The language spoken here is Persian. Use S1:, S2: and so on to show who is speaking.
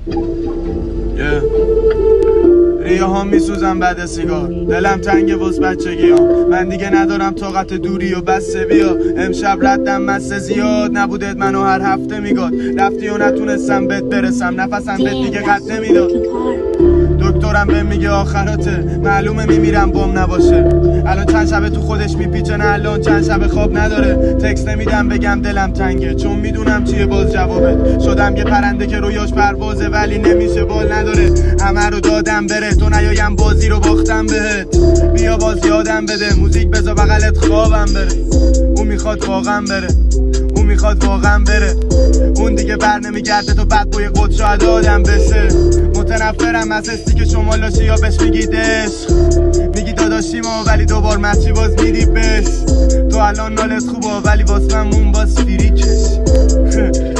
S1: ریه ها میسوزم بعد سیگار، دلم تنگه واسه بچگیام، من دیگه ندارم طاقت دوری و بس بیا. امشب ردم مست زیاد نبودت منو هر هفته میگاد، رفتی و نتونستم بهت برسم، نفسم بهت دیگه قد نمیداد. دکترم بهم میگه آخراته، معلومه میمیرم بم نباشه. الان چند شبه تو خودش میپیچه، نه الان چند شبه خواب نداره. تکست نمیدم بگم دلم تنگه، چون میدونم چیه باز جوابت. شدم یه پرنده که رویاش پروازه ولی نمیشه بال نداره. همه رو دادم بره تو نیایم بازی رو باختم بهت. بیا باز یادم بده، موزیک بذار بغلت خوابم بره. اون میخواد واقعا بره، اون میخواد واقعا بره. اون دیگه بر نمیگرده تو بد بوی قد شاید آدم بشه. متنفرم از حسی که شما لاشی یا بهش میگید عشق، میگی داداشی ما ولی دوبار مستی باز میدی بش. تو الان نالت خوبه ولی واسه من مون باز فیری کش.